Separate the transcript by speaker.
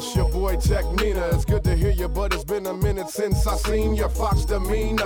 Speaker 1: It's your boy Tech Nina. It's good to hear you, but it's been a minute since I seen your fox demeanor.